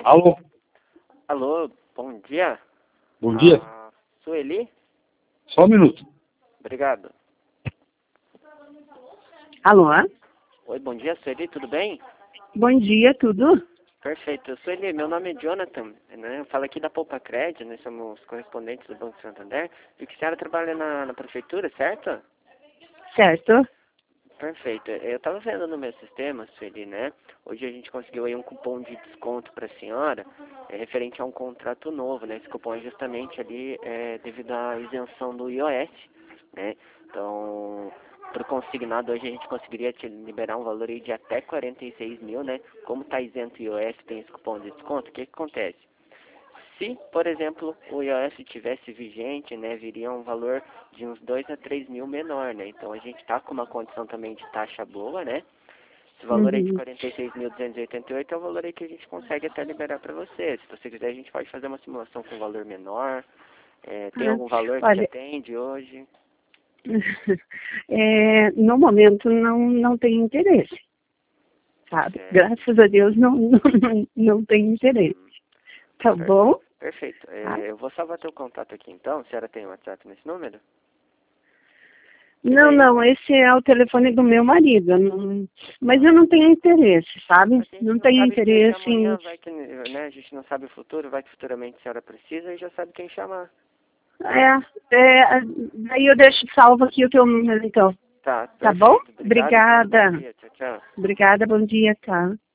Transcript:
Alô, Alô, bom dia. bom dia. Sueli? Só um minuto. Obrigado. Alô? Oi, bom dia, Sueli, tudo bem? Bom dia, tudo? Perfeito. Sueli, meu nome é Jonathan, né? Eu falo aqui da Poupa Cred, nós somos correspondentes do Banco Santander. E que a senhora trabalha na prefeitura, certo? Certo? Perfeito. Eu estava vendo no meu sistema, Sueli, né? Hoje a gente conseguiu aí um cupom de desconto para a senhora, referente a um contrato novo, né? Esse cupom é justamente ali devido à isenção do IOS, né? Então, para o consignado hoje a gente conseguiria te liberar um valor aí de até 46 mil, né? Como está isento o IOS, tem esse cupom de desconto, o que acontece? Se, por exemplo, o IOS tivesse vigente, né, viria um valor de uns 2 a 3 mil menor, né? Então a gente está com uma condição também de taxa boa, né? Esse valor aí de 46.288 é o valor aí que a gente consegue até liberar para você. Se você quiser, a gente pode fazer uma simulação com valor menor. Tem algum valor que te Olha, atende hoje? no momento não tem interesse, sabe? Certo. Graças a Deus não tem interesse. Tá bom? Perfeito. Tá. Eu vou salvar teu contato aqui então. A senhora tem um WhatsApp nesse número? Não, esse é o telefone do meu marido. Mas eu não tenho interesse, sabe? A gente Não tenho sabe que hoje interesse amanhã em... vai que, né, a gente não sabe o futuro, vai que futuramente a senhora precisa e já sabe quem chamar. Daí eu deixo salvo aqui o teu número, então. Tá, Tá perfeito. bom? Obrigado. Tenha um bom Obrigada. dia. Tchau, tchau. Obrigada, bom dia, tá?